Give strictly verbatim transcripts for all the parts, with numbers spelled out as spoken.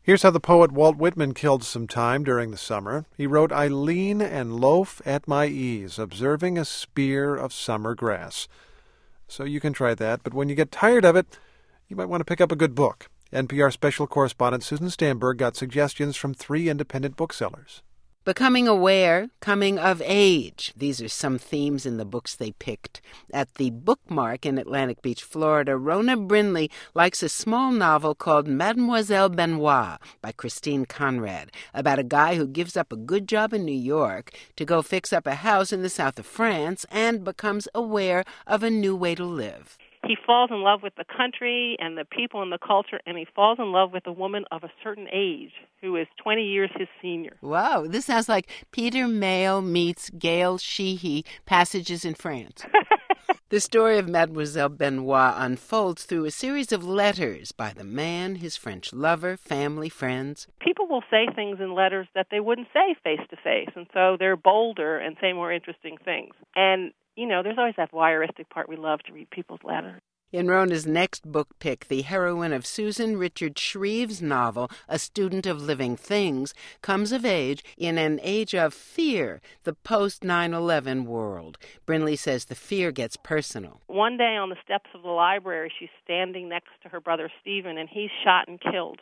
Here's how the poet Walt Whitman killed some time during the summer. He wrote, "I lean and loaf at my ease, observing a spear of summer grass." So you can try that, but when you get tired of it, you might want to pick up a good book. N P R special correspondent Susan Stamberg got suggestions from three independent booksellers. Becoming aware, coming of age. These are some themes in the books they picked. At the Bookmark in Atlantic Beach, Florida, Rona Brindley likes a small novel called Mademoiselle Benoit by Christine Conrad, about a guy who gives up a good job in New York to go fix up a house in the south of France and becomes aware of a new way to live. He falls in love with the country and the people and the culture, and he falls in love with a woman of a certain age who is twenty years his senior. Wow, this sounds like Peter Mayle meets Gail Sheehy, Passages in France. The story of Mademoiselle Benoit unfolds through a series of letters by the man, his French lover, family, friends. People will say things in letters that they wouldn't say face-to-face, and so they're bolder and say more interesting things. And you know, there's always that voyeuristic part. We love to read people's letters. In Rona's next book pick, the heroine of Susan Richard Shreve's novel, A Student of Living Things, comes of age in an age of fear, the post nine eleven world. Brindley says the fear gets personal. One day on the steps of the library, she's standing next to her brother Stephen, and he's shot and killed.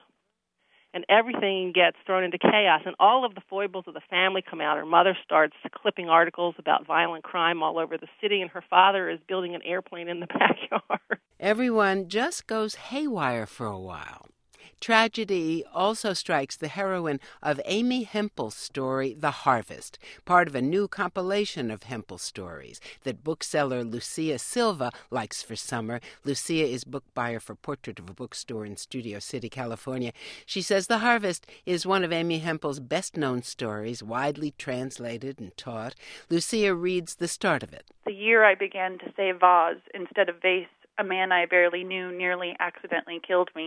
And everything gets thrown into chaos, and all of the foibles of the family come out. Her mother starts clipping articles about violent crime all over the city, and her father is building an airplane in the backyard. Everyone just goes haywire for a while. Tragedy also strikes the heroine of Amy Hempel's story, The Harvest, part of a new compilation of Hempel stories that bookseller Lucia Silva likes for summer. Lucia is book buyer for Portrait of a Bookstore in Studio City, California. She says The Harvest is one of Amy Hempel's best-known stories, widely translated and taught. Lucia reads the start of it. The year I began to say vase instead of vase, a man I barely knew nearly accidentally killed me.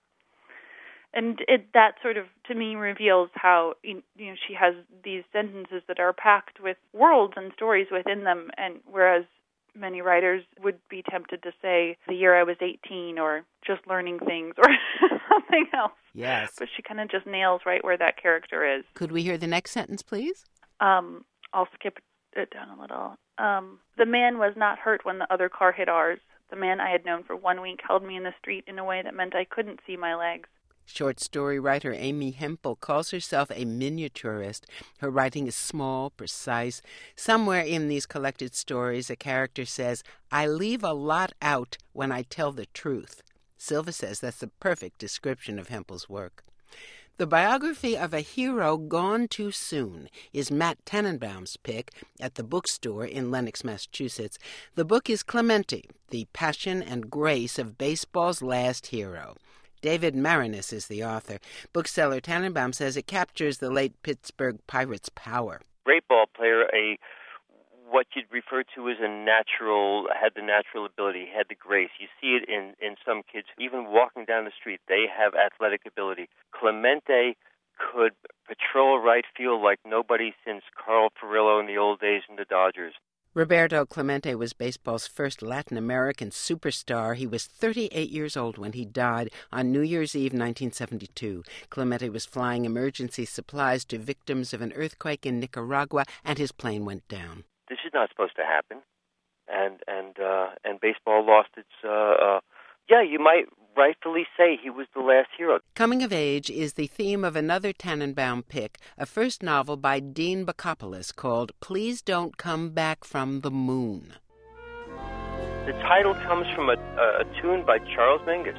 And it, that sort of, to me, reveals how, you know, she has these sentences that are packed with worlds and stories within them, and whereas many writers would be tempted to say, the year I was eighteen, or just learning things, or something else. Yes. But she kind of just nails right where that character is. Could we hear the next sentence, please? Um, I'll skip it down a little. Um, the man was not hurt when the other car hit ours. The man I had known for one week held me in the street in a way that meant I couldn't see my legs. Short story writer Amy Hempel calls herself a miniaturist. Her writing is small, precise. Somewhere in these collected stories, a character says, "I leave a lot out when I tell the truth." Silva says that's the perfect description of Hempel's work. The biography of a hero gone too soon is Matt Tannenbaum's pick at the bookstore in Lenox, Massachusetts. The book is Clemente, the passion and grace of baseball's last hero. David Marinis is the author. Bookseller Tannenbaum says it captures the late Pittsburgh Pirates' power. Great ball player, a what you'd refer to as a natural, had the natural ability, had the grace. You see it in, in some kids, even walking down the street, they have athletic ability. Clemente could patrol right field like nobody since Carl Furillo in the old days in the Dodgers. Roberto Clemente was baseball's first Latin American superstar. He was thirty-eight years old when he died on New Year's Eve, nineteen seventy-two. Clemente was flying emergency supplies to victims of an earthquake in Nicaragua, and his plane went down. This is not supposed to happen, and and uh, and baseball lost its. Uh, uh, yeah, you might rightfully say he was the last hero. Coming of age is the theme of another Tannenbaum pick, a first novel by Dean Bacopoulos called Please Don't Come Back from the Moon. The title comes from a, a, a tune by Charles Mingus.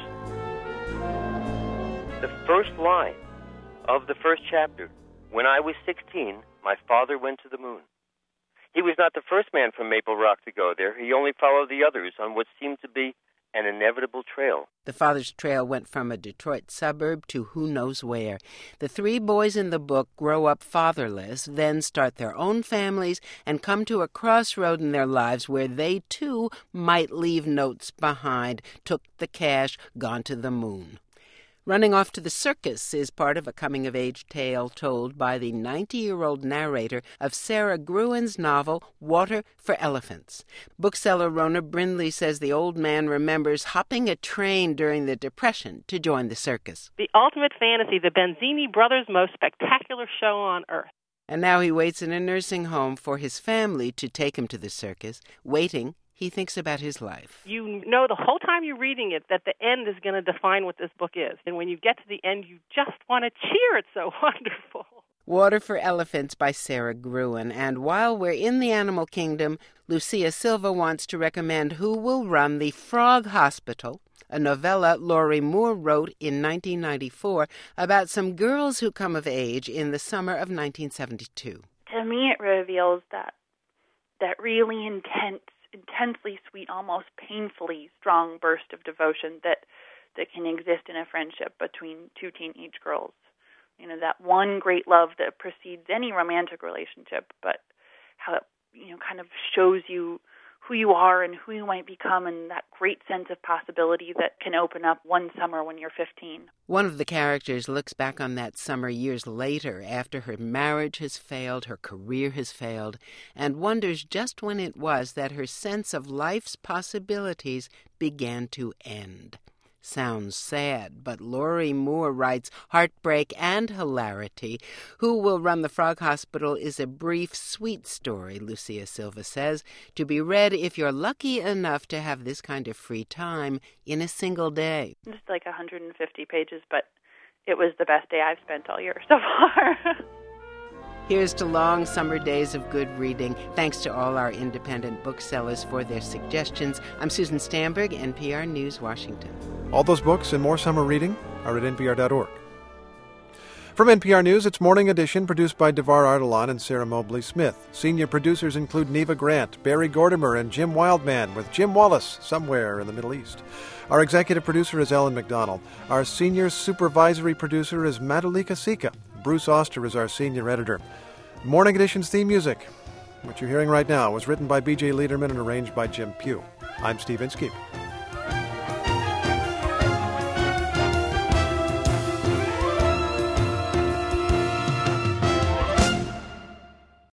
The first line of the first chapter, when I was sixteen, my father went to the moon. He was not the first man from Maple Rock to go there. He only followed the others on what seemed to be an inevitable trail. The father's trail went from a Detroit suburb to who knows where. The three boys in the book grow up fatherless, then start their own families, and come to a crossroad in their lives where they, too, might leave notes behind, took the cash, gone to the moon. Running Off to the Circus is part of a coming-of-age tale told by the ninety-year-old narrator of Sarah Gruen's novel Water for Elephants. Bookseller Rona Brindley says the old man remembers hopping a train during the Depression to join the circus. The ultimate fantasy, the Benzini brothers' most spectacular show on earth. And now he waits in a nursing home for his family to take him to the circus. Waiting, he thinks about his life. You know the whole time you're reading it that the end is going to define what this book is. And when you get to the end, you just want to cheer. It's so wonderful. Water for Elephants by Sarah Gruen. And while we're in the animal kingdom, Lucia Silva wants to recommend Who Will Run the Frog Hospital, a novella Lori Moore wrote in nineteen ninety-four about some girls who come of age in the summer of nineteen seventy-two. To me, it reveals that that really intense, intensely sweet, almost painfully strong burst of devotion that that can exist in a friendship between two teenage girls. You know, that one great love that precedes any romantic relationship, but how it, you know, kind of shows you who you are and who you might become, and that great sense of possibility that can open up one summer when you're fifteen. One of the characters looks back on that summer years later after her marriage has failed, her career has failed, and wonders just when it was that her sense of life's possibilities began to end. Sounds sad, but Lori Moore writes heartbreak and hilarity. Who Will Run the Frog Hospital is a brief, sweet story, Lucia Silva says, to be read if you're lucky enough to have this kind of free time in a single day. Just like one hundred fifty pages, but it was the best day I've spent all year so far. Here's to long summer days of good reading. Thanks to all our independent booksellers for their suggestions. I'm Susan Stamberg, N P R News, Washington. All those books and more summer reading are at N P R dot org. From N P R News, it's Morning Edition, produced by Devar Ardalan and Sarah Mobley Smith. Senior producers include Neva Grant, Barry Gordimer, and Jim Wildman, with Jim Wallace somewhere in the Middle East. Our executive producer is Ellen McDonald. Our senior supervisory producer is Madhulika Sika. Bruce Oster is our senior editor. Morning Edition's theme music, which you're hearing right now, was written by B J Liederman and arranged by Jim Pugh. I'm Steve Inskeep.